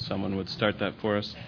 someone would start that for us.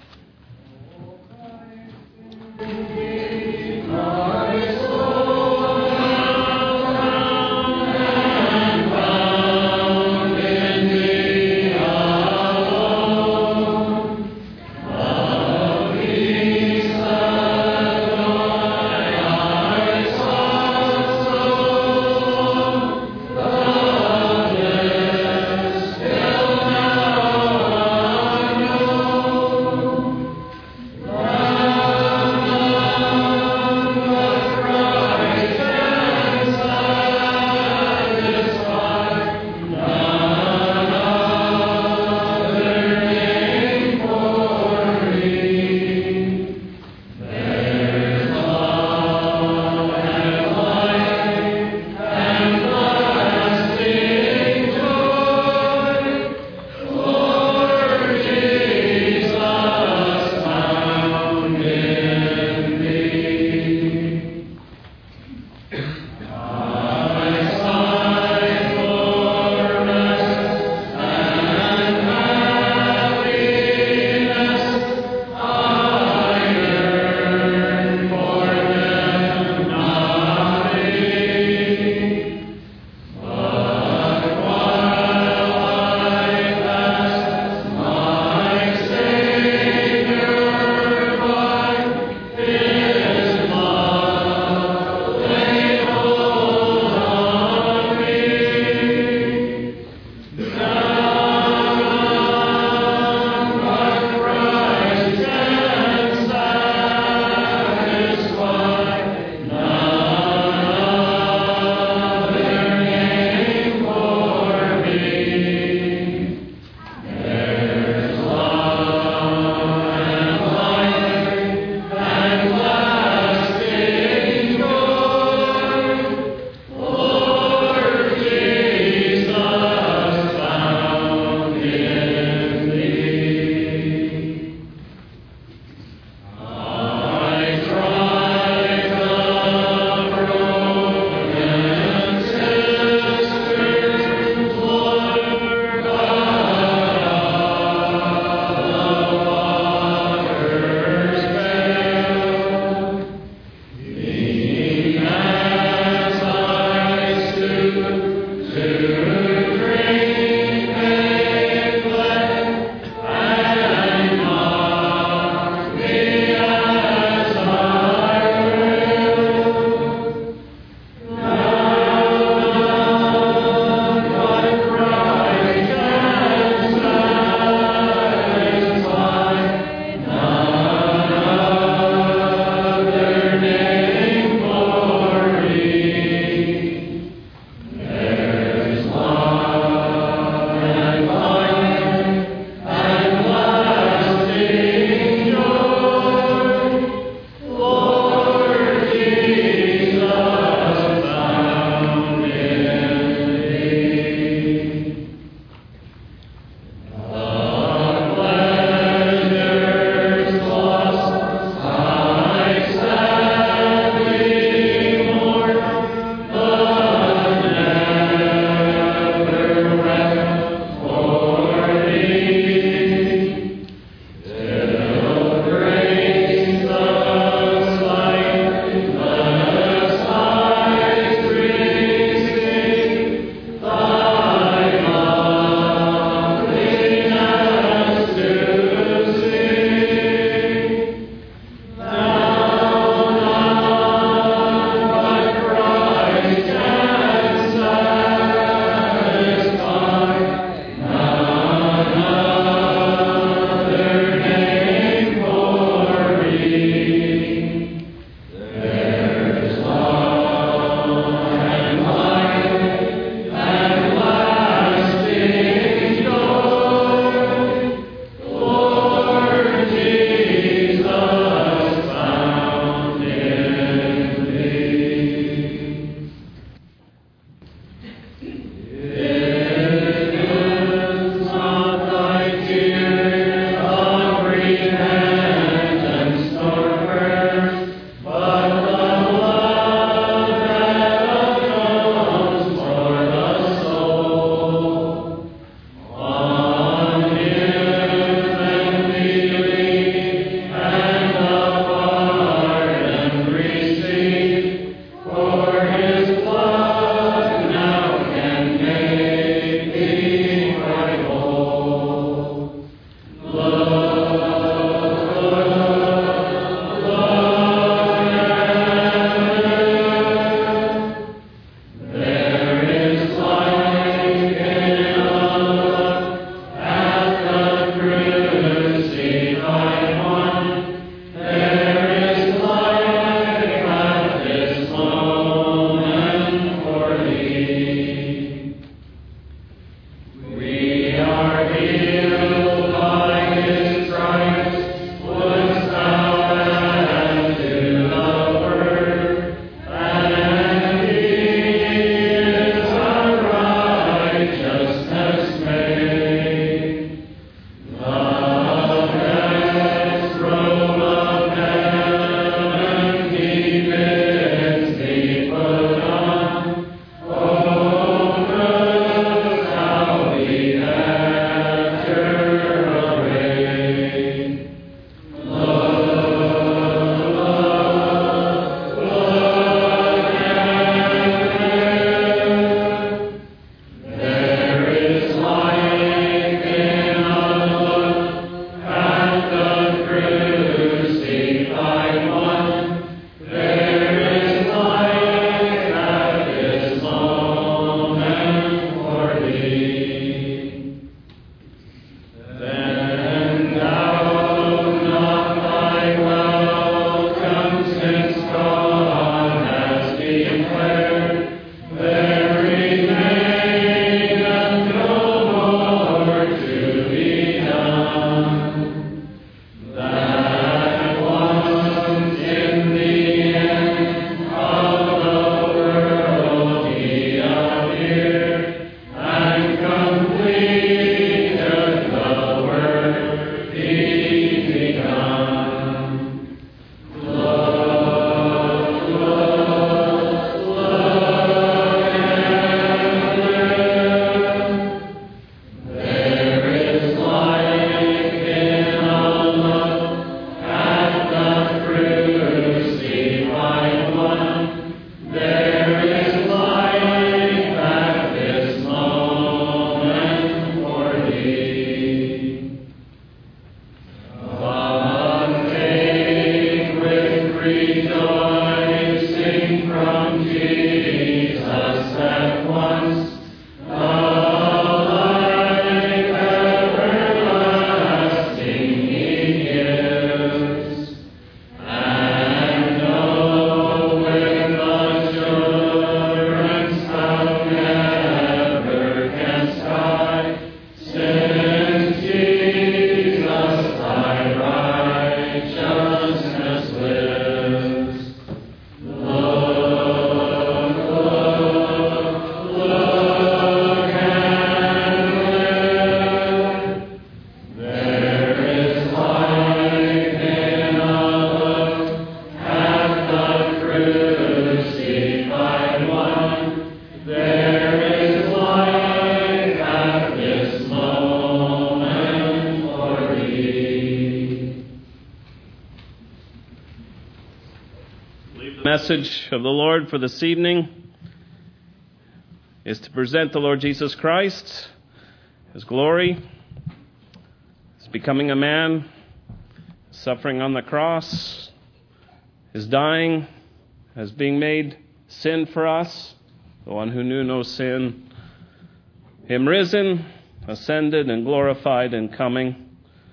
Message of the Lord for this evening is to present the Lord Jesus Christ, His glory, His becoming a man, suffering on the cross, His dying, as being made sin for us, the one who knew no sin, Him risen, ascended, and glorified and coming.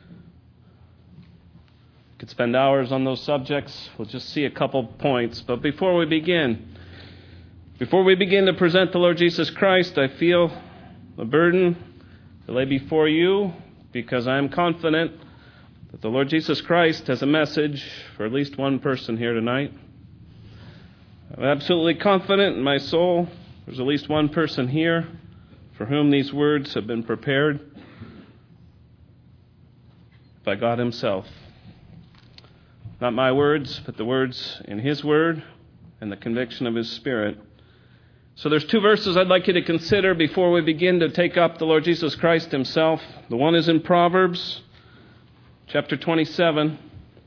Could spend hours on those subjects. We'll just see a couple points. But before we begin to present the Lord Jesus Christ, I feel a burden to lay before you because I am confident that the Lord Jesus Christ has a message for at least one person here tonight. I'm absolutely confident in my soul there's at least one person here for whom these words have been prepared by God Himself. Not my words, but the words in His Word and the conviction of His Spirit. So there's two verses I'd like you to consider before we begin to take up the Lord Jesus Christ Himself. The one is in Proverbs, chapter 27.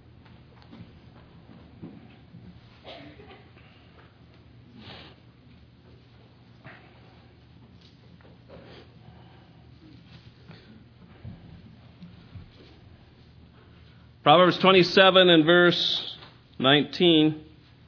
Proverbs 27 and verse 19.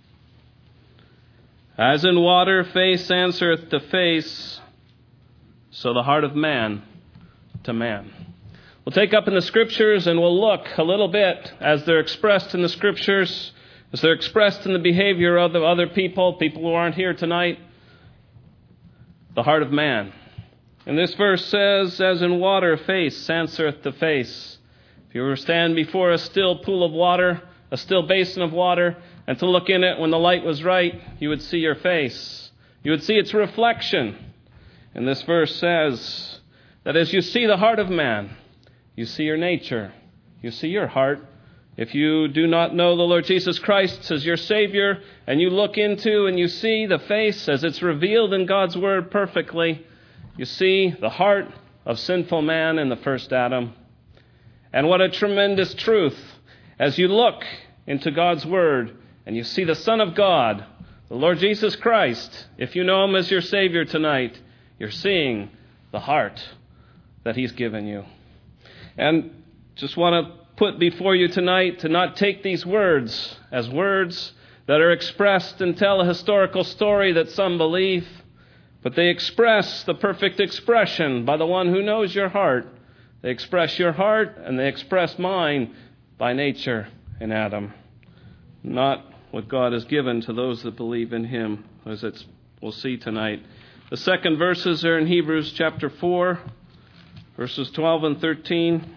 As in water face answereth to face, so the heart of man to man. We'll take up in the Scriptures and we'll look a little bit as they're expressed in the Scriptures, as they're expressed in the behavior of the other people who aren't here tonight. The heart of man. And this verse says, as in water face answereth to face. If you were to stand before a still pool of water, a still basin of water, and to look in it when the light was right, you would see your face. You would see its reflection. And this verse says that as you see the heart of man, you see your nature. You see your heart. If you do not know the Lord Jesus Christ as your Savior, and you look into and you see the face as it's revealed in God's Word perfectly, you see the heart of sinful man in the first Adam. And what a tremendous truth. As you look into God's Word and you see the Son of God, the Lord Jesus Christ, if you know Him as your Savior tonight, you're seeing the heart that He's given you. And just want to put before you tonight to not take these words as words that are expressed and tell a historical story that some believe, but they express the perfect expression by the one who knows your heart. They express your heart, and they express mine by nature in Adam. Not what God has given to those that believe in Him, as we'll see tonight. The second verses are in Hebrews chapter 4, verses 12 and 13.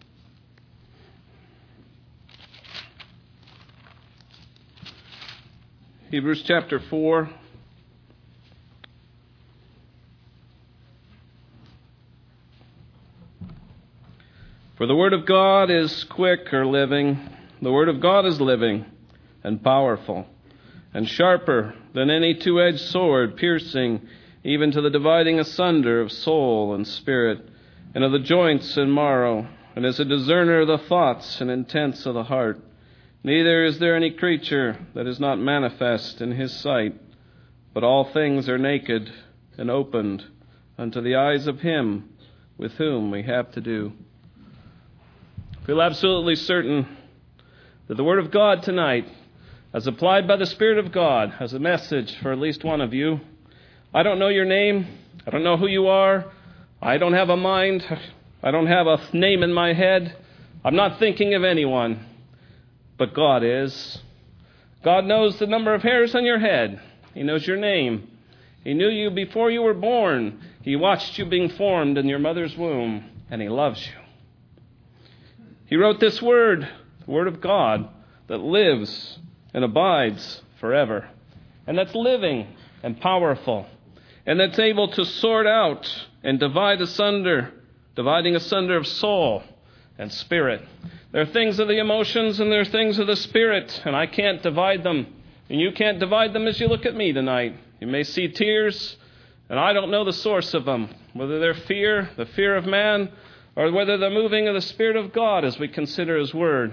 Hebrews chapter 4. For the Word of God is quick or living. The Word of God is living and powerful and sharper than any two-edged sword, piercing even to the dividing asunder of soul and spirit and of the joints and marrow, and is a discerner of the thoughts and intents of the heart. Neither is there any creature that is not manifest in His sight, but all things are naked and opened unto the eyes of Him with whom we have to do. Feel absolutely certain that the Word of God tonight, as applied by the Spirit of God, has a message for at least one of you. I don't know your name. I don't know who you are. I don't have a mind. I don't have a name in my head. I'm not thinking of anyone. But God is. God knows the number of hairs on your head. He knows your name. He knew you before you were born. He watched you being formed in your mother's womb, and He loves you. He wrote this Word, the Word of God, that lives and abides forever, and that's living and powerful, and that's able to sort out and dividing asunder of soul and spirit. There are things of the emotions and there are things of the spirit, and I can't divide them, and you can't divide them as you look at me tonight. You may see tears, and I don't know the source of them, whether they're the fear of man, or whether the moving of the Spirit of God as we consider His Word.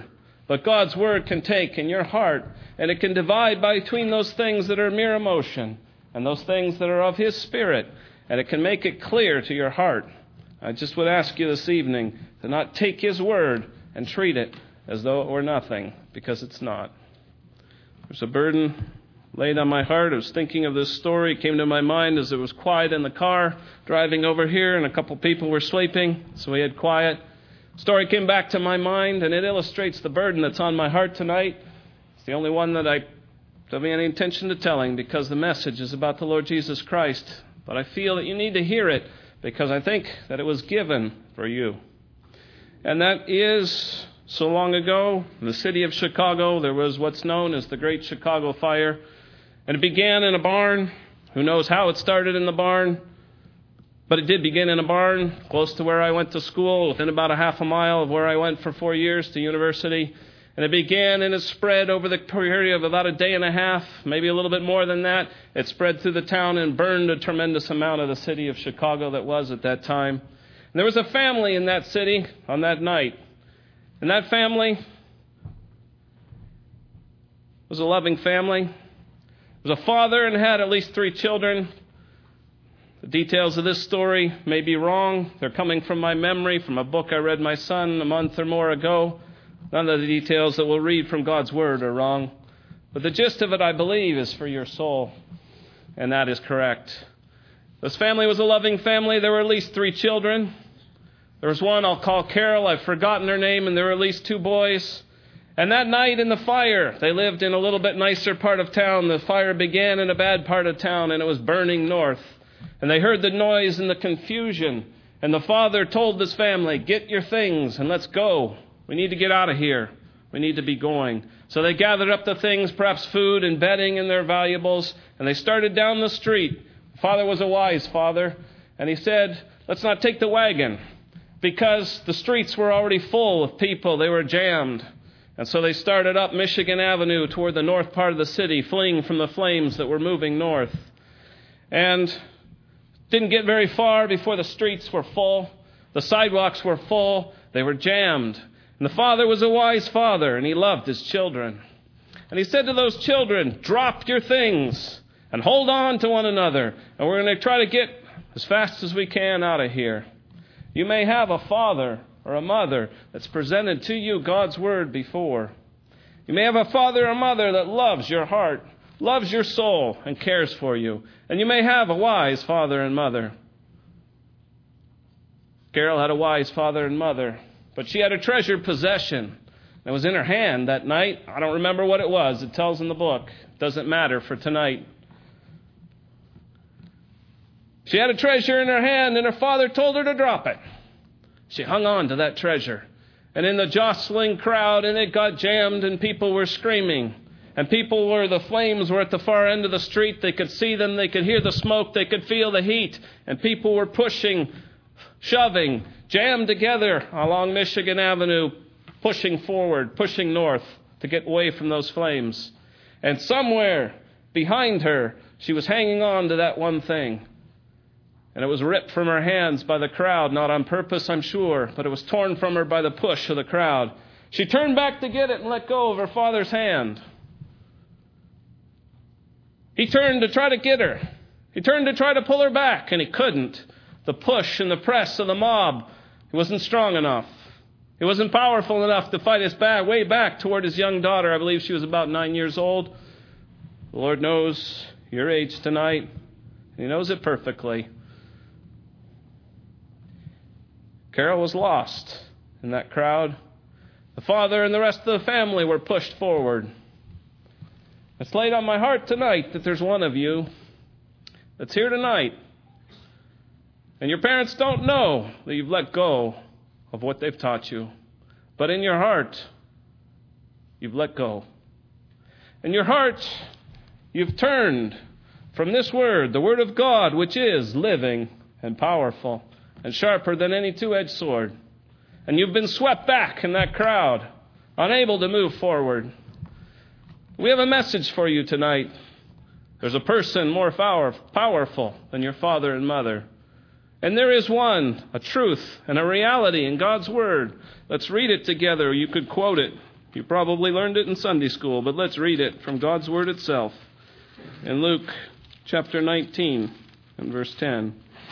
But God's Word can take in your heart, and it can divide between those things that are mere emotion and those things that are of His Spirit, and it can make it clear to your heart. I just would ask you this evening to not take His Word and treat it as though it were nothing, because it's not. There's a burden laid on my heart. I was thinking of this story. It came to my mind as it was quiet in the car driving over here, and a couple people were sleeping, so we had quiet. Story came back to my mind, and it illustrates the burden that's on my heart tonight. It's the only one that I don't have any intention of telling, because the message is about the Lord Jesus Christ. But I feel that you need to hear it, because I think that it was given for you. And that is, so long ago, in the city of Chicago, there was what's known as the Great Chicago Fire. And it began in a barn. Who knows how it started in the barn? But it did begin in a barn close to where I went to school, within about a half a mile of where I went for 4 years to university. And it began and it spread over the period of about a day and a half, maybe a little bit more than that. It spread through the town and burned a tremendous amount of the city of Chicago that was at that time. And there was a family in that city on that night. And that family was a loving family. It was a father and had at least 3 children. The details of this story may be wrong. They're coming from my memory, from a book I read my son a month or more ago. None of the details that we'll read from God's Word are wrong. But the gist of it, I believe, is for your soul. And that is correct. This family was a loving family. There were at least 3 children. There was one I'll call Carol. I've forgotten her name. And there were at least 2 boys. And that night in the fire, they lived in a little bit nicer part of town. The fire began in a bad part of town, and it was burning north. And they heard the noise and the confusion. And the father told this family, "Get your things and let's go. We need to get out of here. We need to be going." So they gathered up the things, perhaps food and bedding and their valuables, and they started down the street. The father was a wise father, and he said, "Let's not take the wagon," because the streets were already full of people. They were jammed. And so they started up Michigan Avenue toward the north part of the city, fleeing from the flames that were moving north. And didn't get very far before the streets were full. The sidewalks were full. They were jammed. And the father was a wise father, and he loved his children. And he said to those children, "Drop your things and hold on to one another. And we're going to try to get as fast as we can out of here." You may have a father or a mother that's presented to you God's Word before. You may have a father or mother that loves your heart, loves your soul, and cares for you. And you may have a wise father and mother. Carol had a wise father and mother, but she had a treasured possession. It was in her hand that night. I don't remember what it was. It tells in the book. It doesn't matter for tonight. She had a treasure in her hand, and her father told her to drop it. She hung on to that treasure. And in the jostling crowd, and it got jammed, and people were screaming. And the flames were at the far end of the street. They could see them. They could hear the smoke. They could feel the heat. And people were pushing, shoving, jammed together along Michigan Avenue, pushing forward, pushing north to get away from those flames. And somewhere behind her, she was hanging on to that one thing. And it was ripped from her hands by the crowd, not on purpose, I'm sure, but it was torn from her by the push of the crowd. She turned back to get it and let go of her father's hand. He turned to try to get her. He turned to try to pull her back, and he couldn't. The push and the press of the mob, he wasn't strong enough. He wasn't powerful enough to fight his way back toward his young daughter. I believe she was about 9 years old. The Lord knows your age tonight. He knows it perfectly. Carol was lost in that crowd. The father and the rest of the family were pushed forward. It's laid on my heart tonight that there's one of you that's here tonight. And your parents don't know that you've let go of what they've taught you. But in your heart, you've let go. In your heart, you've turned from this Word, the Word of God, which is living and powerful and sharper than any two-edged sword. And you've been swept back in that crowd, unable to move forward. We have a message for you tonight. There's a person more powerful than your father and mother. And there is one, a truth and a reality in God's Word. Let's read it together. You could quote it You probably learned it in Sunday school, but let's read it from God's Word itself. In Luke chapter 19 and verse 10.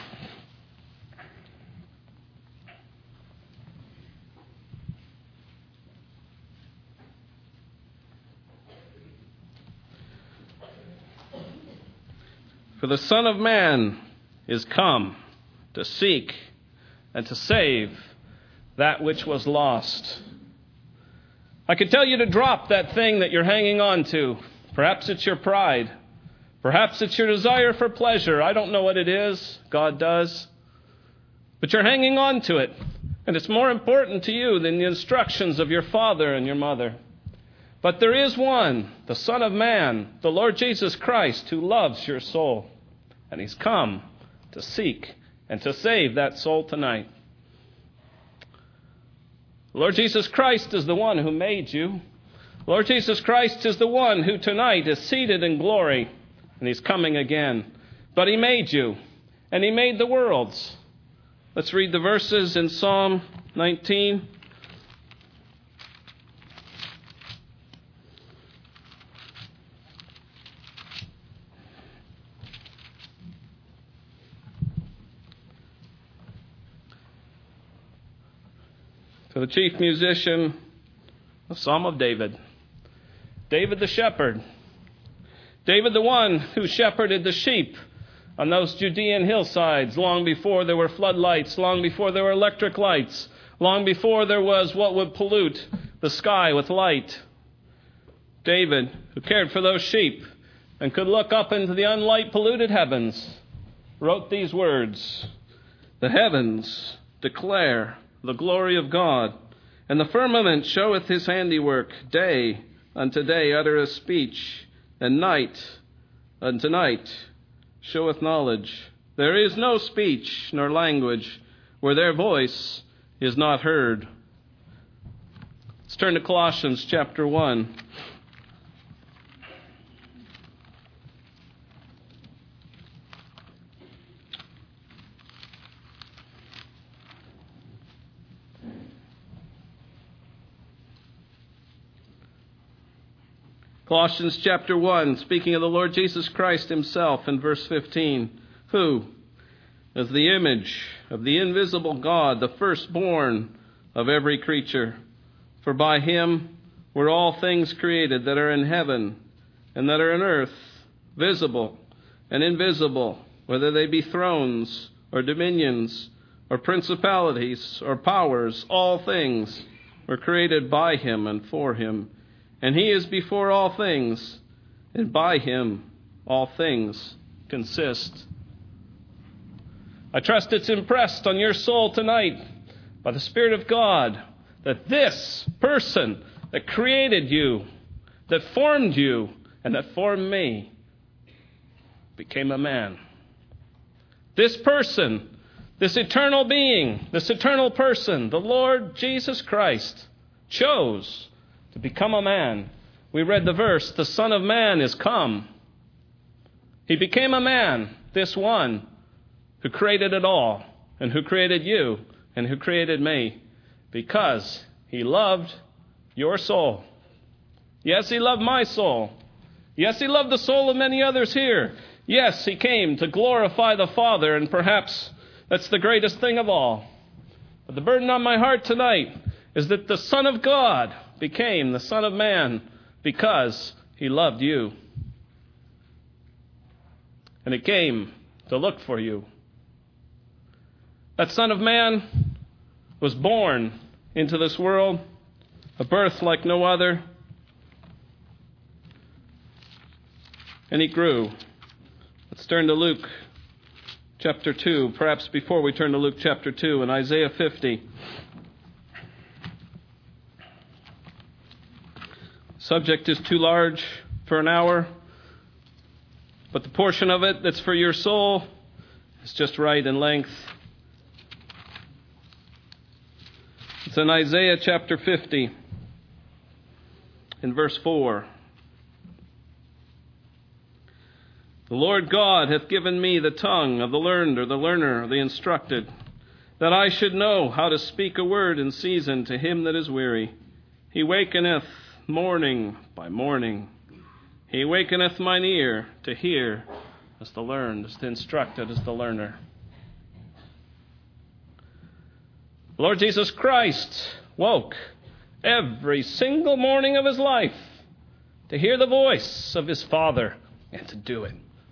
For the Son of Man is come to seek and to save that which was lost. I could tell you to drop that thing that you're hanging on to. Perhaps it's your pride. Perhaps it's your desire for pleasure. I don't know what it is. God does. But you're hanging on to it. And it's more important to you than the instructions of your father and your mother. But there is one, the Son of Man, the Lord Jesus Christ, who loves your soul. And he's come to seek and to save that soul tonight. Lord Jesus Christ is the one who made you. Lord Jesus Christ is the one who tonight is seated in glory, and he's coming again. But he made you, and he made the worlds. Let's read the verses in Psalm 19. For the chief musician, a psalm of David. David the shepherd. David the one who shepherded the sheep on those Judean hillsides long before there were floodlights, long before there were electric lights, long before there was what would pollute the sky with light. David, who cared for those sheep and could look up into the unlight polluted heavens, wrote these words: "The heavens declare the glory of God, and the firmament showeth his handiwork. Day unto day uttereth speech, and night unto night showeth knowledge. There is no speech nor language where their voice is not heard." Let's turn to Colossians chapter 1. Colossians chapter 1, speaking of the Lord Jesus Christ himself in verse 15, who, as the image of the invisible God, the firstborn of every creature, for by him were all things created that are in heaven and that are in earth, visible and invisible, whether they be thrones or dominions or principalities or powers, all things were created by him and for him. And he is before all things, and by him all things consist. I trust it's impressed on your soul tonight by the Spirit of God that this person that created you, that formed you, and that formed me, became a man. This person, this eternal being, this eternal person, the Lord Jesus Christ, chose to become a man. We read the verse, the Son of Man is come. He became a man, this one who created it all, and who created you, and who created me, because he loved your soul. Yes, he loved my soul. Yes, he loved the soul of many others here. Yes, he came to glorify the Father, and perhaps that's the greatest thing of all. But the burden on my heart tonight is that the Son of God became the Son of Man because he loved you. And he came to look for you. That Son of Man was born into this world, a birth like no other. And he grew. Let's turn to Luke chapter 2. Perhaps before we turn to Luke chapter 2, in Isaiah 50. Subject is too large for an hour, but the portion of it that's for your soul is just right in length. It's in Isaiah chapter 50, in verse 4. "The Lord God hath given me the tongue of the learned, or the learner, or the instructed, that I should know how to speak a word in season to him that is weary. He wakeneth morning by morning. He wakeneth mine ear to hear as the learned, as the instructed, as the learner. The Lord Jesus Christ woke every single morning of his life to hear the voice of his Father and to do it.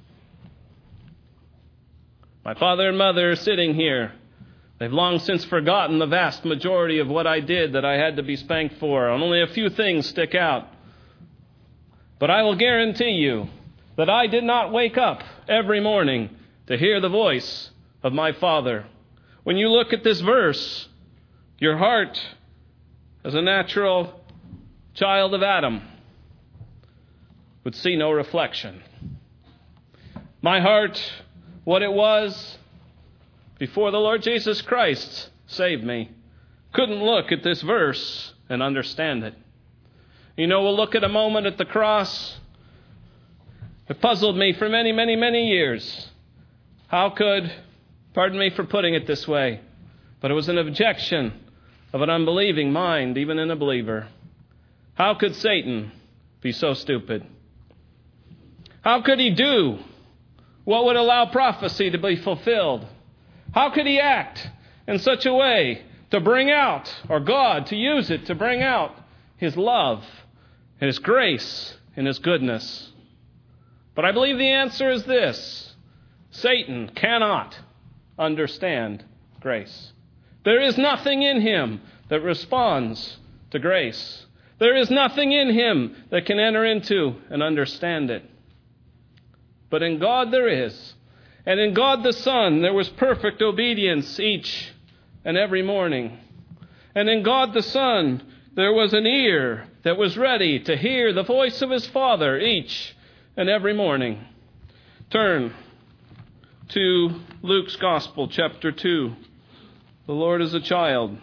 My father and mother are sitting here. They've long since forgotten the vast majority of what I did that I had to be spanked for. Only a few things stick out. But I will guarantee you that I did not wake up every morning to hear the voice of my Father. When you look at this verse, your heart, as a natural child of Adam, would see no reflection. My heart, what it was before the Lord Jesus Christ saved me, couldn't look at this verse and understand it. You know, we'll look at a moment at the cross. It puzzled me for many, many, many years. How could, pardon me for putting it this way, but it was an objection of an unbelieving mind, even in a believer. How could Satan be so stupid? How could he do what would allow prophecy to be fulfilled? How could he act in such a way to bring out, or God to use it to bring out his love and his grace and his goodness? But I believe the answer is this: Satan cannot understand grace. There is nothing in him that responds to grace. There is nothing in him that can enter into and understand it. But in God there is. And in God the Son there was perfect obedience each and every morning. And in God the Son there was an ear that was ready to hear the voice of his Father each and every morning. Turn to Luke's Gospel, chapter 2. The Lord is a child.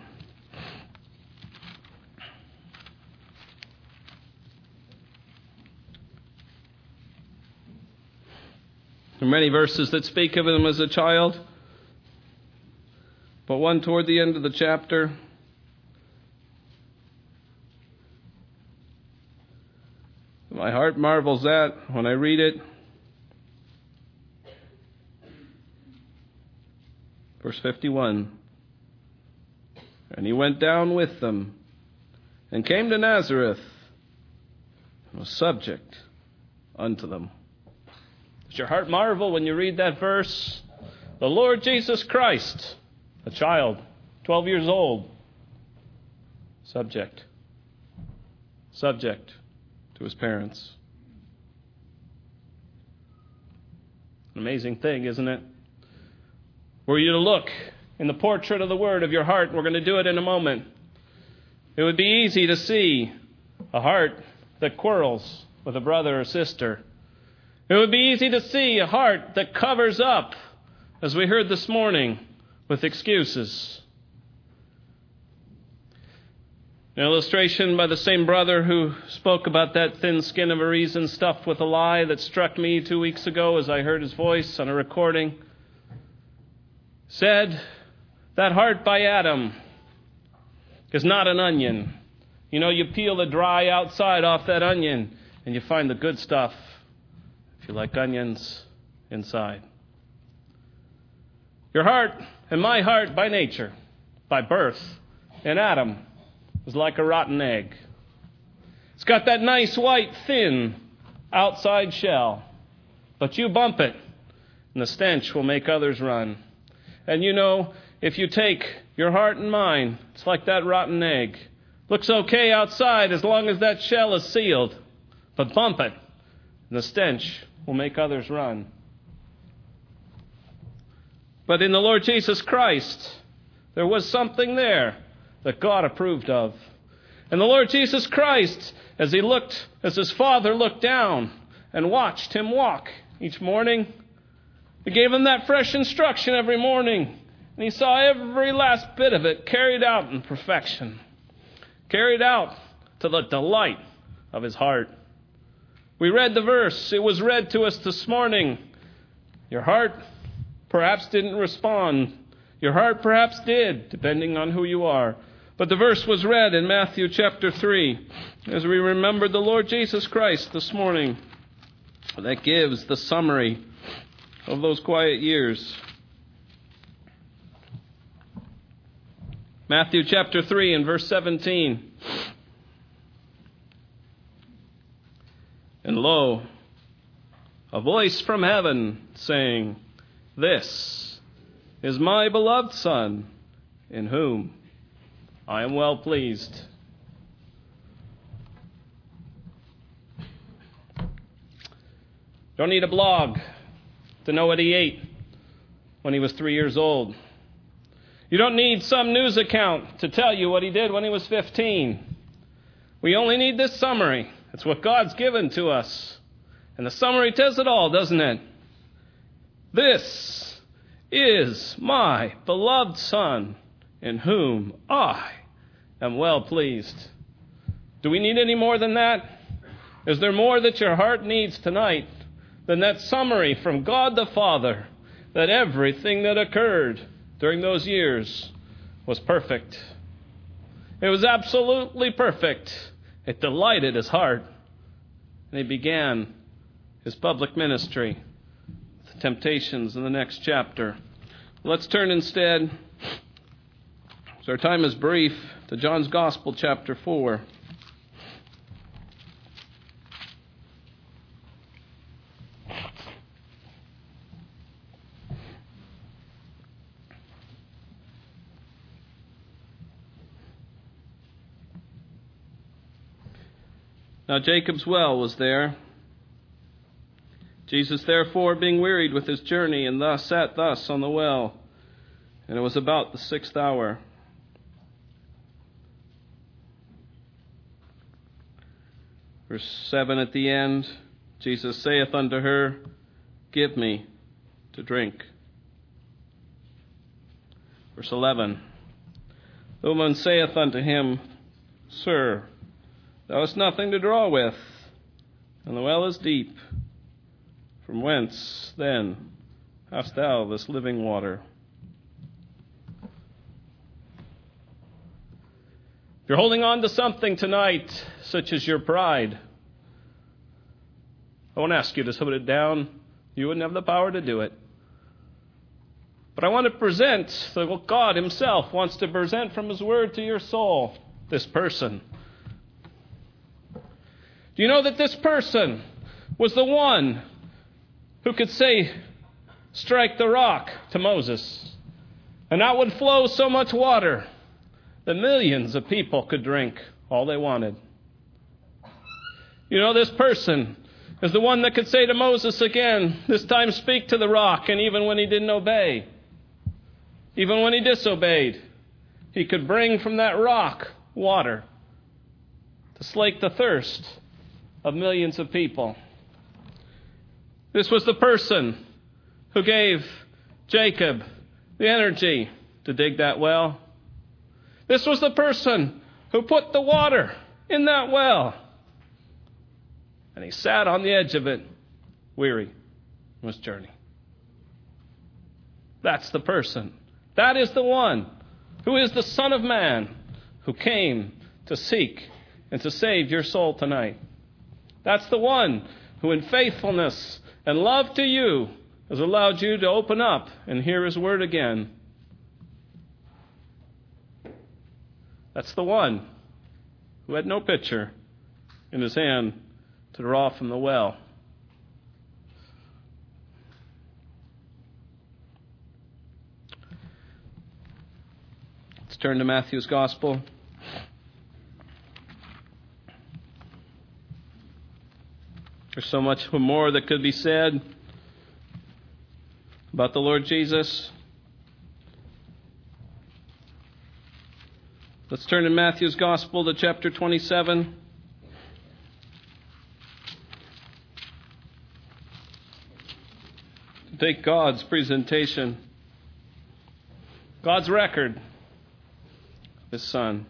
There are many verses that speak of him as a child, but one toward the end of the chapter. My heart marvels at when I read it. Verse 51. And he went down with them and came to Nazareth and was subject unto them. Does your heart marvel when you read that verse? The Lord Jesus Christ, a child, 12 years old, subject to his parents. An amazing thing, isn't it? Were you to look in the portrait of the Word of your heart, we're going to do it in a moment, it would be easy to see a heart that quarrels with a brother or sister. It would be easy to see a heart that covers up, as we heard this morning, with excuses. An illustration by the same brother who spoke about that thin skin of a reason stuffed with a lie that struck me 2 weeks ago as I heard his voice on a recording, said, that heart by Adam is not an onion. You know, you peel the dry outside off that onion and you find the good stuff, if you like onions, inside. Your heart and my heart by nature, by birth, in Adam, is like a rotten egg. It's got that nice white thin outside shell, but you bump it and the stench will make others run. And you know, if you take your heart and mine, it's like that rotten egg. Looks okay outside as long as that shell is sealed. But bump it, and the stench will make others run. But in the Lord Jesus Christ, there was something there that God approved of. And the Lord Jesus Christ, as his Father looked down and watched him walk each morning, he gave him that fresh instruction every morning. And he saw every last bit of it carried out in perfection. Carried out to the delight of his heart. We read the verse. It was read to us this morning. Your heart perhaps didn't respond. Your heart perhaps did, depending on who you are. But the verse was read in Matthew chapter 3 as we remembered the Lord Jesus Christ this morning. That gives the summary of those quiet years. Matthew chapter 3 and verse 17. And lo, a voice from heaven saying, "This is my beloved Son, in whom I am well pleased." Don't need a blog to know what he ate when he was 3 years old. You don't need some news account to tell you what he did when he was 15. We only need this summary. It's what God's given to us. And the summary tells it all, doesn't it? This is my beloved Son, in whom I am well pleased. Do we need any more than that? Is there more that your heart needs tonight than that summary from God the Father, that everything that occurred during those years was perfect? It was absolutely perfect. It delighted his heart. And he began his public ministry, the temptations in the next chapter. Let's turn instead, as our time is brief, to John's Gospel, chapter 4. Now Jacob's well was there. Jesus, therefore, being wearied with his journey, and thus sat thus on the well. And it was about the 6th hour. Verse 7 at the end, Jesus saith unto her, "Give me to drink." Verse 11, the woman saith unto him, "Sir, thou hast nothing to draw with, and the well is deep. From whence, then, hast thou this living water?" If you're holding on to something tonight, such as your pride, I won't ask you to put it down. You wouldn't have the power to do it. But I want to present what God himself wants to present from his word to your soul, this person. Do you know that this person was the one who could say, "Strike the rock," to Moses, and that would flow so much water that millions of people could drink all they wanted? You know, this person is the one that could say to Moses again, this time speak to the rock, and even when he didn't obey, even when he disobeyed, he could bring from that rock water to slake the thirst of millions of people. This was the person who gave Jacob the energy to dig that well. This was the person who put the water in that well. And he sat on the edge of it, weary from his journey. That's the person. That is the one who is the Son of Man, who came to seek and to save your soul tonight. That's the one who in faithfulness and love to you has allowed you to open up and hear his word again. That's the one who had no pitcher in his hand to draw from the well. Let's turn to Matthew's Gospel. There's so much more that could be said about the Lord Jesus. Let's turn in Matthew's Gospel to chapter 27. To take God's presentation, God's record, his Son.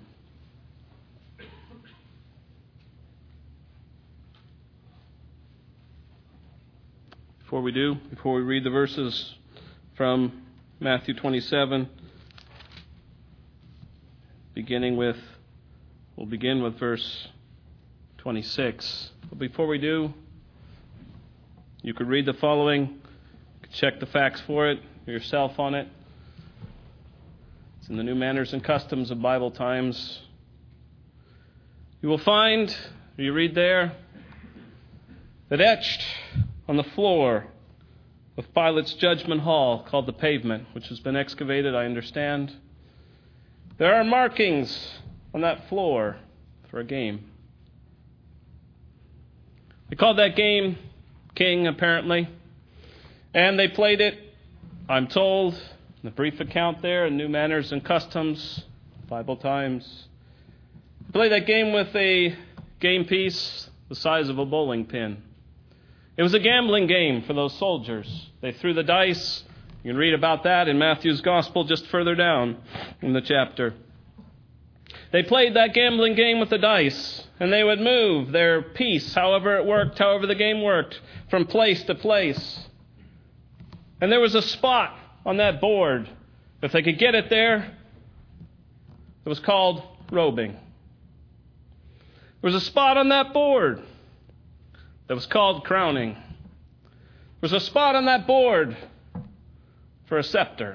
Before we read the verses from Matthew 27, we'll begin with verse 26. But before we do, you could read the following. You could check the facts for it yourself on it. It's in the New Manners and Customs of Bible Times. You will find, you read there, that etched on the floor of Pilate's judgment hall, called the Pavement, which has been excavated, I understand, there are markings on that floor for a game. They called that game King, apparently, and they played it, I'm told, in the brief account there in New Manners and Customs, Bible Times. They played that game with a game piece the size of a bowling pin. It was a gambling game for those soldiers. They threw the dice. You can read about that in Matthew's Gospel just further down in the chapter. They played that gambling game with the dice, and they would move their piece, however it worked, however the game worked, from place to place. And there was a spot on that board. If they could get it there, it was called robing. There was a spot on that board that was called crowning. There was a spot on that board for a scepter.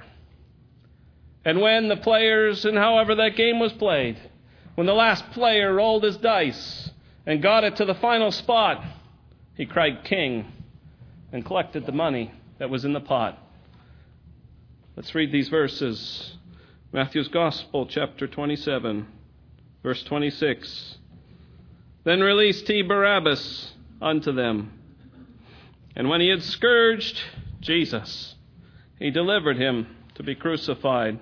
And when the players, and however that game was played, when the last player rolled his dice and got it to the final spot, he cried king and collected the money that was in the pot. Let's read these verses. Matthew's Gospel, chapter 27, verse 26. Then released he Barabbas unto them. And when he had scourged Jesus, he delivered him to be crucified.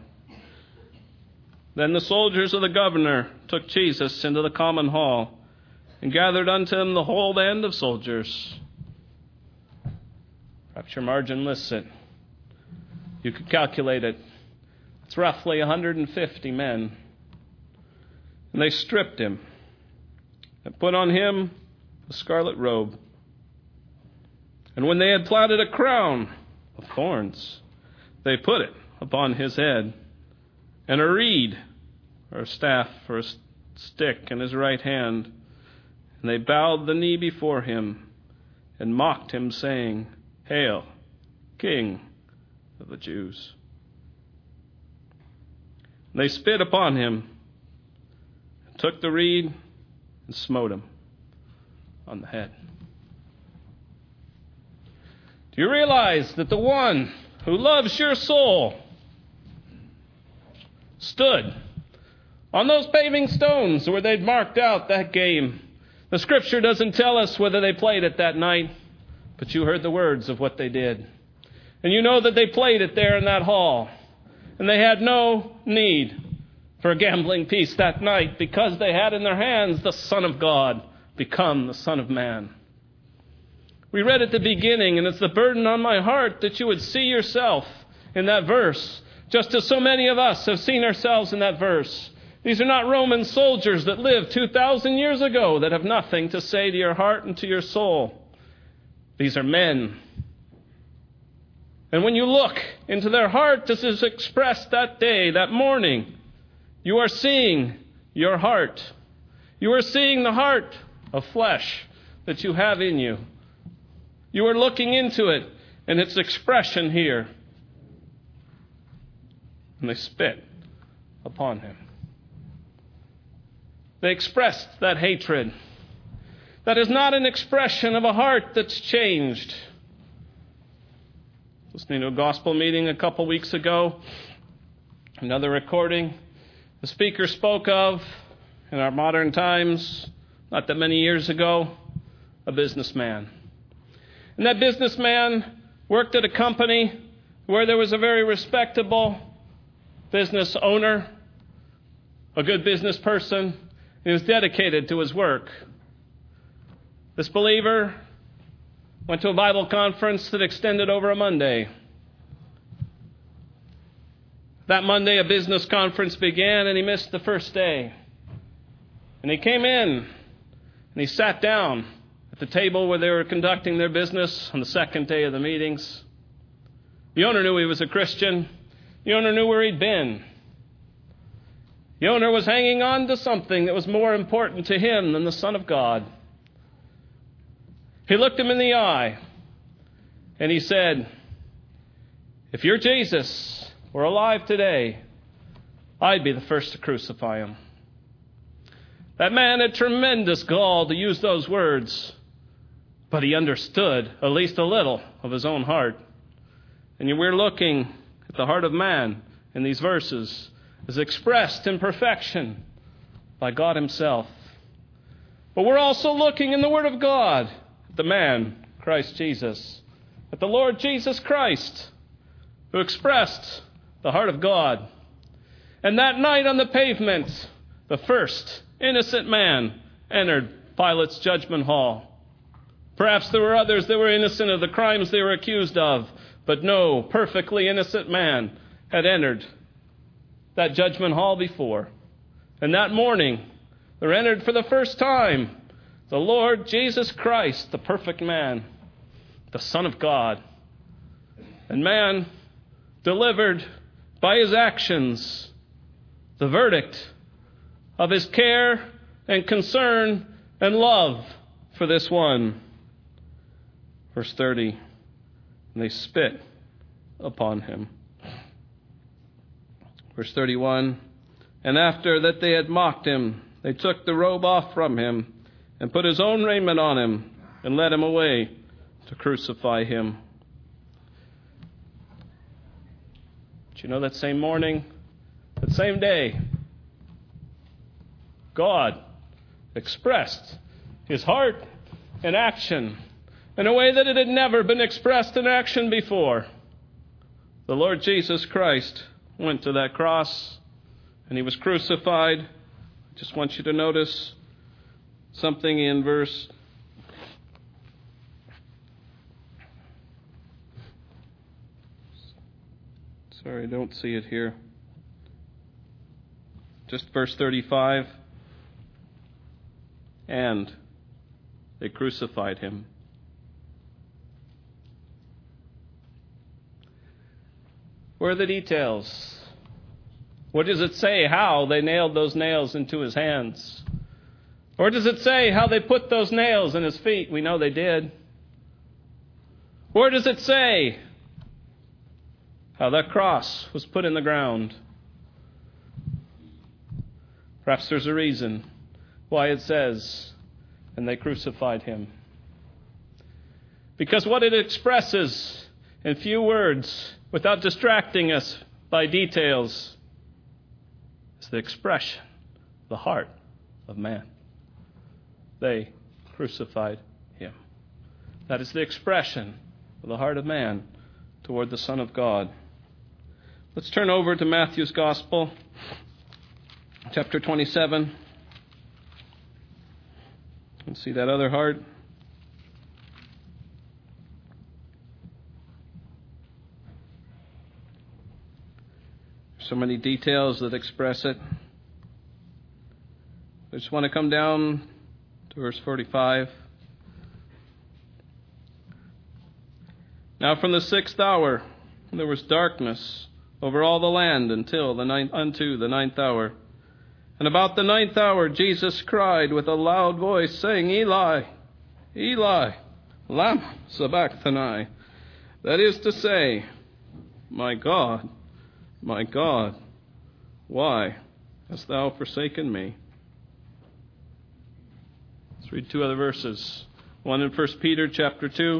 Then the soldiers of the governor took Jesus into the common hall and gathered unto him the whole band of soldiers. Perhaps your margin lists it. You could calculate it. It's roughly 150 men. And they stripped him and put on him a scarlet robe. And when they had platted a crown of thorns, they put it upon his head, and a reed, or a staff, or a stick in his right hand. And they bowed the knee before him, and mocked him, saying, Hail, King of the Jews. And they spit upon him, and took the reed, and smote him on the head. Do you realize that the one who loves your soul stood on those paving stones where they'd marked out that game? The Scripture doesn't tell us whether they played it that night, but you heard the words of what they did. And you know that they played it there in that hall. And they had no need for a gambling piece that night, because they had in their hands the Son of God become the Son of Man. We read at the beginning, and it's the burden on my heart that you would see yourself in that verse, just as so many of us have seen ourselves in that verse. These are not Roman soldiers that lived 2,000 years ago that have nothing to say to your heart and to your soul. These are men. And when you look into their heart as is expressed that day, that morning, you are seeing your heart. You are seeing the heart of flesh that you have in you. You are looking into it and its expression here. And they spit upon him. They expressed that hatred. That is not an expression of a heart that's changed. Listening to a gospel meeting a couple weeks ago, another recording, the speaker spoke of, in our modern times, not that many years ago, a businessman. And that businessman worked at a company where there was a very respectable business owner, a good business person. He was dedicated to his work. This believer went to a Bible conference that extended over a Monday. That Monday, a business conference began, and he missed the first day. And he came in, and he sat down at the table where they were conducting their business on the second day of the meetings. The owner knew he was a Christian. The owner knew where he'd been. The owner was hanging on to something that was more important to him than the Son of God. He looked him in the eye and he said, if your Jesus were alive today, I'd be the first to crucify him. That man had tremendous gall to use those words, but he understood at least a little of his own heart. And we're looking at the heart of man in these verses as expressed in perfection by God himself. But we're also looking in the Word of God at the man, Christ Jesus, at the Lord Jesus Christ, who expressed the heart of God. And that night on the pavement, the first innocent man entered Pilate's judgment hall. Perhaps there were others that were innocent of the crimes they were accused of, but no perfectly innocent man had entered that judgment hall before. And that morning, there entered for the first time the Lord Jesus Christ, the perfect man, the Son of God. And man delivered by his actions the verdict of his care and concern and love for this one. Verse 30, and they spit upon him. Verse 31, and after that they had mocked him, they took the robe off from him and put his own raiment on him and led him away to crucify him. But you know, that same morning, that same day, God expressed his heart in action in a way that it had never been expressed in action before. The Lord Jesus Christ went to that cross and he was crucified. I just want you to notice something in verse 35. And they crucified him. Where are the details? What does it say how they nailed those nails into his hands? Or does it say how they put those nails in his feet? We know they did. Or does it say how that cross was put in the ground? Perhaps there's a reason why it says, and they crucified him. Because what it expresses in few words, without distracting us by details, is the expression, the heart of man. They crucified him. That is the expression of the heart of man toward the Son of God. Let's turn over to Matthew's Gospel, chapter 27. And see that other heart. So many details that express it. I just want to come down to verse 45. Now from the 6th hour there was darkness over all the land unto the 9th hour. And about the 9th hour Jesus cried with a loud voice, saying, Eli, Eli, lama sabachthani. That is to say, my God, why hast thou forsaken me? Let's read two other verses. One in 1 Peter chapter 2.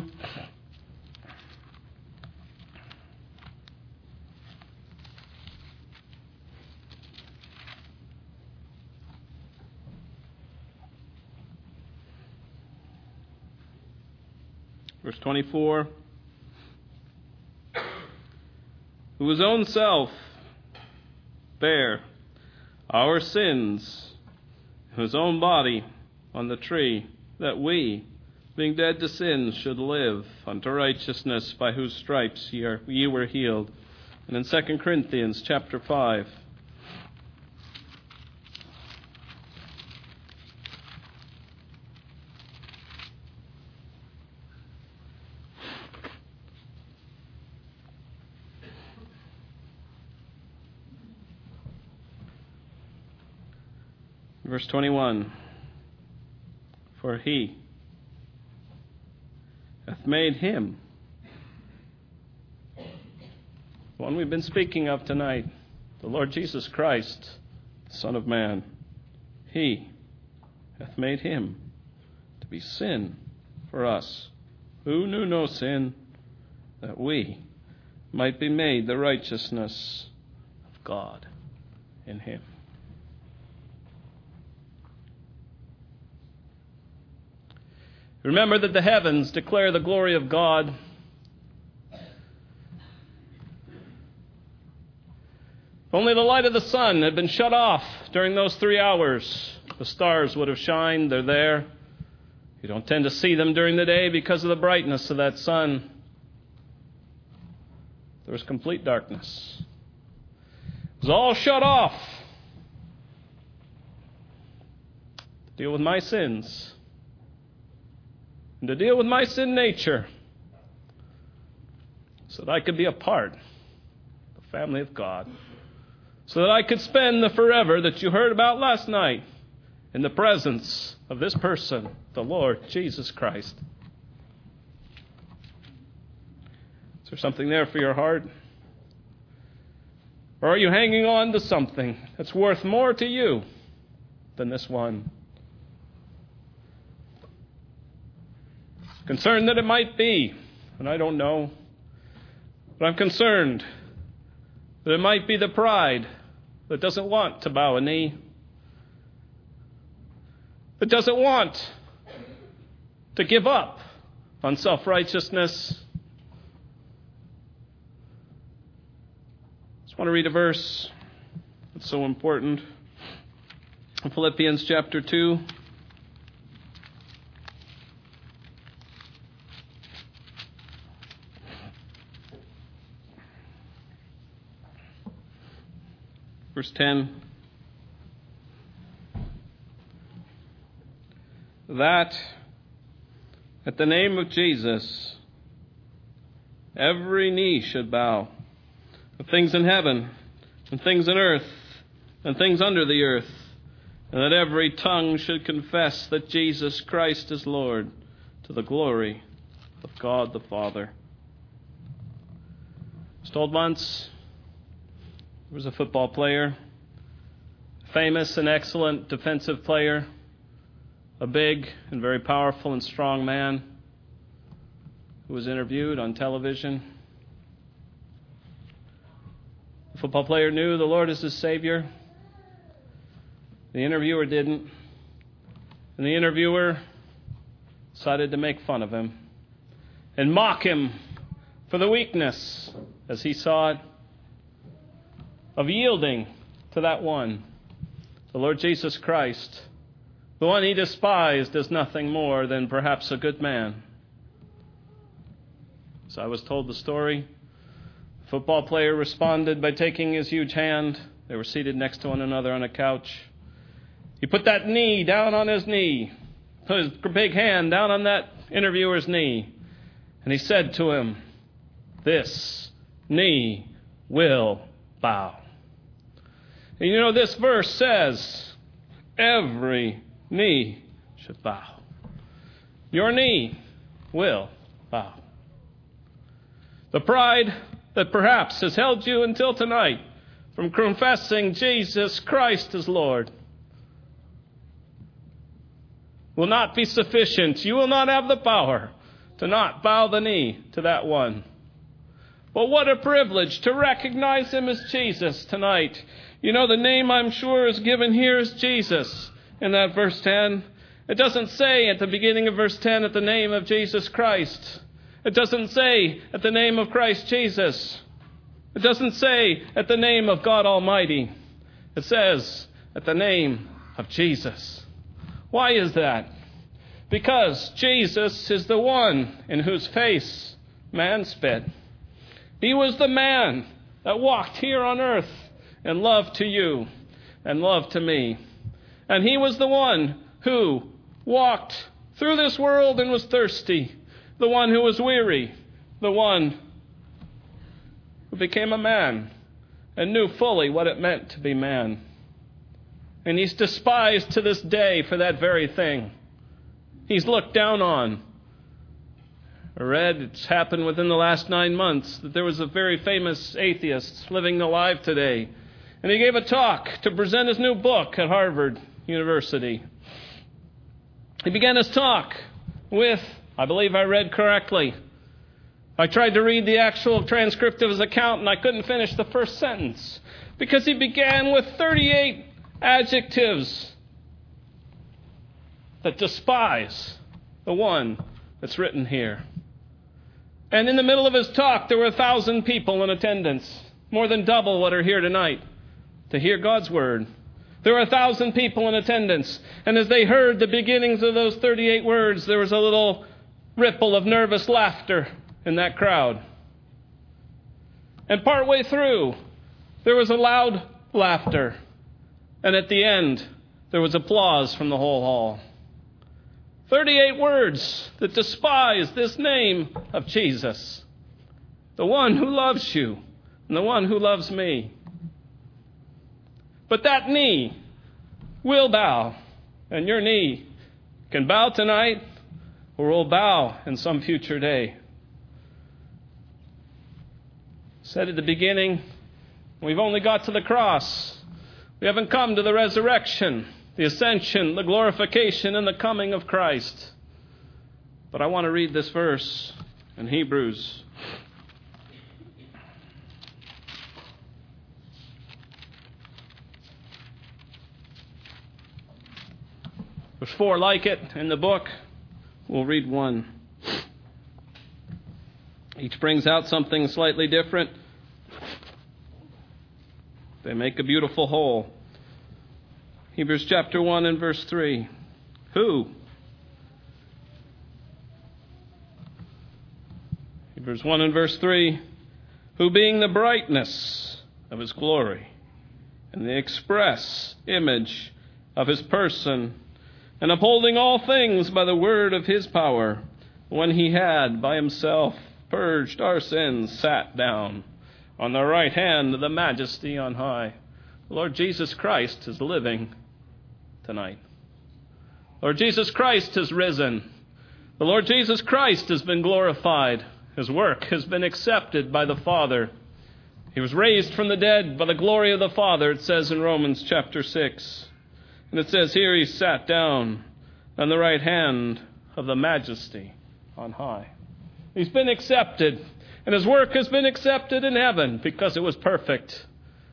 Verse 24, who his own self bare our sins in his own body on the tree, that we, being dead to sins, should live unto righteousness, by whose stripes ye were healed. And in 2 Corinthians chapter 5, Verse 21. For he hath made him, the one we've been speaking of tonight, the Lord Jesus Christ, the Son of Man, he hath made him to be sin for us, who knew no sin, that we might be made the righteousness of God in him. Remember that the heavens declare the glory of God. If only the light of the sun had been shut off during those 3 hours, the stars would have shined. They're there. You don't tend to see them during the day because of the brightness of that sun. There was complete darkness. It was all shut off to deal with my sins and to deal with my sin nature so that I could be a part of the family of God, so that I could spend the forever that you heard about last night in the presence of this person, the Lord Jesus Christ. Is there something there for your heart? Or are you hanging on to something that's worth more to you than this one? Concerned that it might be, and I don't know, but I'm concerned that it might be the pride that doesn't want to bow a knee, that doesn't want to give up on self-righteousness. I just want to read a verse that's so important. In Philippians chapter 2. Verse 10. That at the name of Jesus every knee should bow, of things in heaven and things in earth and things under the earth, and that every tongue should confess that Jesus Christ is Lord, to the glory of God the Father. I was told once there was a football player, famous and excellent defensive player, a big and very powerful and strong man who was interviewed on television. The football player knew the Lord as his Savior. The interviewer didn't. And the interviewer decided to make fun of him and mock him for the weakness, as he saw it, of yielding to that one, the Lord Jesus Christ, the one he despised as nothing more than perhaps a good man. So I was told the story. The football player responded by taking his huge hand. They were seated next to one another on a couch. He put that knee down on his knee, put his big hand down on that interviewer's knee, and he said to him, "This knee will bow." And you know, this verse says, every knee should bow. Your knee will bow. The pride that perhaps has held you until tonight from confessing Jesus Christ as Lord will not be sufficient. You will not have the power to not bow the knee to that one. But what a privilege to recognize him as Jesus tonight. You know, the name I'm sure is given here is Jesus in that verse 10. It doesn't say at the beginning of verse 10 at the name of Jesus Christ. It doesn't say at the name of Christ Jesus. It doesn't say at the name of God Almighty. It says at the name of Jesus. Why is that? Because Jesus is the one in whose face man spit. He was the man that walked here on earth and loved to you and loved to me. And he was the one who walked through this world and was thirsty, the one who was weary, the one who became a man and knew fully what it meant to be man. And he's despised to this day for that very thing. He's looked down on. I read, it's happened within the last 9 months, that there was a very famous atheist living alive today. And he gave a talk to present his new book at Harvard University. He began his talk with, I believe I read correctly, I tried to read the actual transcript of his account and I couldn't finish the first sentence because he began with 38 adjectives that despise the one that's written here. And in the middle of his talk, there were 1,000 people in attendance, more than double what are here tonight, to hear God's word. There were 1,000 people in attendance, and as they heard the beginnings of those 38 words, there was a little ripple of nervous laughter in that crowd. And partway through, there was a loud laughter. And at the end, there was applause from the whole hall. 38 words that despise this name of Jesus. The one who loves you and the one who loves me. But that knee will bow. And your knee can bow tonight or will bow in some future day. Said at the beginning, we've only got to the cross. We haven't come to the resurrection, the ascension, the glorification, and the coming of Christ. But I want to read this verse in Hebrews. There's 4 like it in the book. We'll read one. Each brings out something slightly different. They make a beautiful whole. Hebrews chapter 1 and verse 3. Who? Hebrews 1 and verse 3. Who being the brightness of his glory and the express image of his person, and upholding all things by the word of his power, when he had by himself purged our sins, sat down on the right hand of the Majesty on high. The Lord Jesus Christ is living tonight. Lord Jesus Christ has risen. The Lord Jesus Christ has been glorified. His work has been accepted by the Father. He was raised from the dead by the glory of the Father, it says in Romans chapter 6. And it says here he sat down on the right hand of the Majesty on high. He's been accepted, and his work has been accepted in heaven because it was perfect.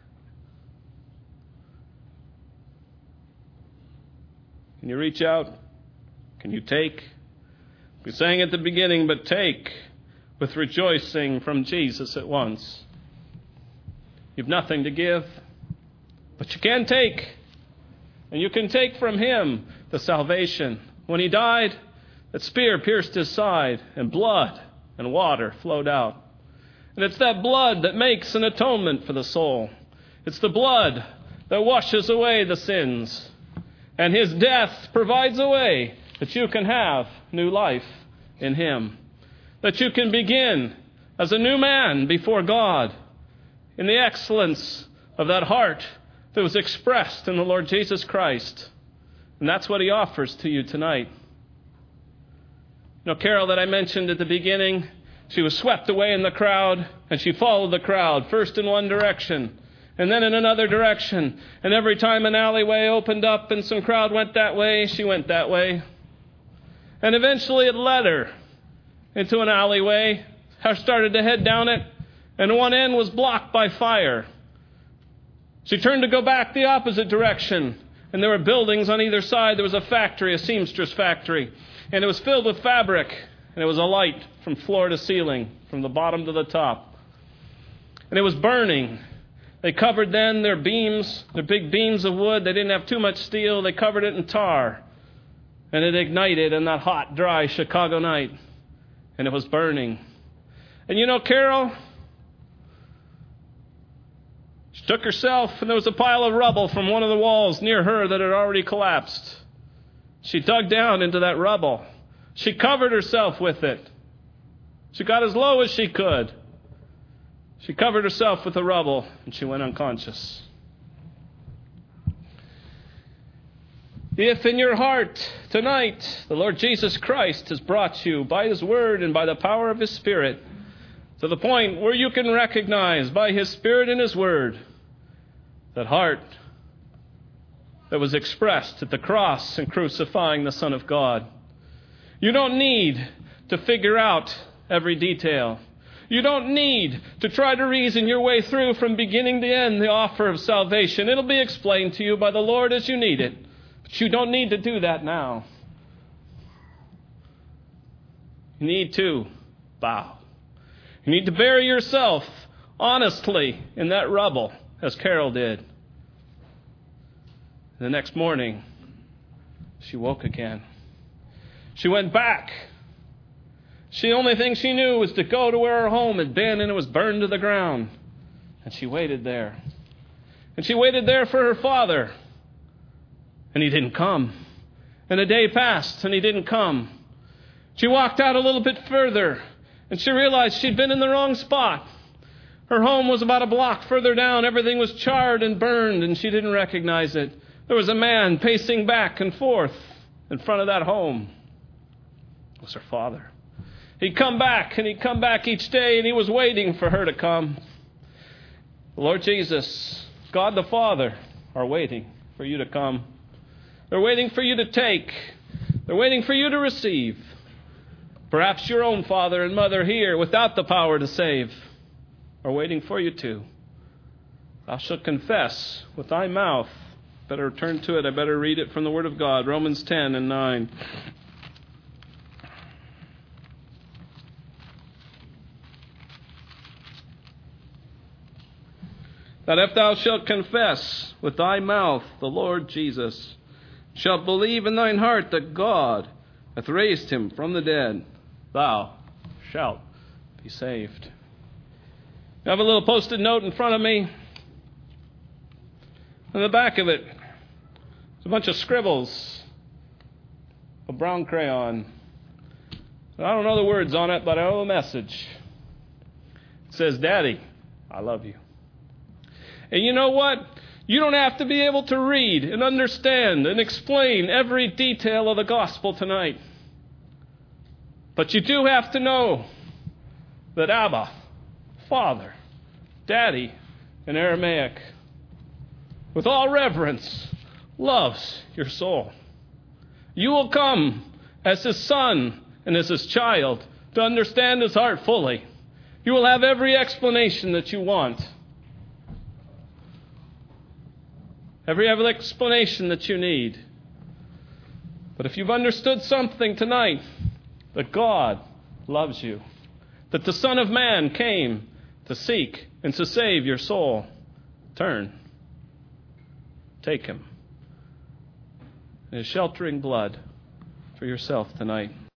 Can you reach out? Can you take? We sang at the beginning, but take with rejoicing from Jesus at once. You've nothing to give, but you can take. And you can take from him the salvation. When he died, that spear pierced his side, and blood and water flowed out. And it's that blood that makes an atonement for the soul. It's the blood that washes away the sins. And his death provides a way that you can have new life in him. That you can begin as a new man before God in the excellence of that heart that was expressed in the Lord Jesus Christ. And that's what he offers to you tonight. You know, Carol that I mentioned at the beginning, she was swept away in the crowd, and she followed the crowd, first in one direction, and then in another direction. And every time an alleyway opened up and some crowd went that way, she went that way. And eventually it led her into an alleyway. She started to head down it, and one end was blocked by fire. She turned to go back the opposite direction, and there were buildings on either side. There was a factory, a seamstress factory, and it was filled with fabric, and it was alight from floor to ceiling, from the bottom to the top. And it was burning. They covered then their beams, their big beams of wood. They didn't have too much steel. They covered it in tar, and it ignited in that hot, dry Chicago night, and it was burning. And you know, Carol, she took herself, and there was a pile of rubble from one of the walls near her that had already collapsed. She dug down into that rubble. She covered herself with it. She got as low as she could. She covered herself with the rubble, and she went unconscious. If in your heart tonight the Lord Jesus Christ has brought you by His Word and by the power of His Spirit to the point where you can recognize by His Spirit and His Word that heart that was expressed at the cross and crucifying the Son of God. You don't need to figure out every detail. You don't need to try to reason your way through from beginning to end the offer of salvation. It'll be explained to you by the Lord as you need it. But you don't need to do that now. You need to bow. You need to bury yourself honestly in that rubble, as Carol did. The next morning, she woke again. She went back. The only thing she knew was to go to where her home had been, and it was burned to the ground. And she waited there. And she waited there for her father. And he didn't come. And a day passed, and he didn't come. She walked out a little bit further, and she realized she'd been in the wrong spot. Her home was about a block further down. Everything was charred and burned, and she didn't recognize it. There was a man pacing back and forth in front of that home. It was her father. He'd come back, and he'd come back each day, and he was waiting for her to come. The Lord Jesus, God the Father, are waiting for you to come. They're waiting for you to take. They're waiting for you to receive. Perhaps your own father and mother here, without the power to save, are waiting for you too. Thou shalt confess with thy mouth. Better turn to it. I better read it from the Word of God. Romans 10 and 9. That if thou shalt confess with thy mouth the Lord Jesus, shalt believe in thine heart that God hath raised him from the dead, thou shalt be saved. I have a little post-it note in front of me. On the back of it, there's a bunch of scribbles, a brown crayon. I don't know the words on it, but I know the message. It says, Daddy, I love you. And you know what? You don't have to be able to read and understand and explain every detail of the gospel tonight. But you do have to know that Abba, Father, Daddy, in Aramaic, with all reverence, loves your soul. You will come as his son and as his child to understand his heart fully. You will have every explanation that you want. Every explanation that you need. But if you've understood something tonight, that God loves you, that the Son of Man came to seek and to save your soul, turn. Take him. His sheltering blood for yourself tonight.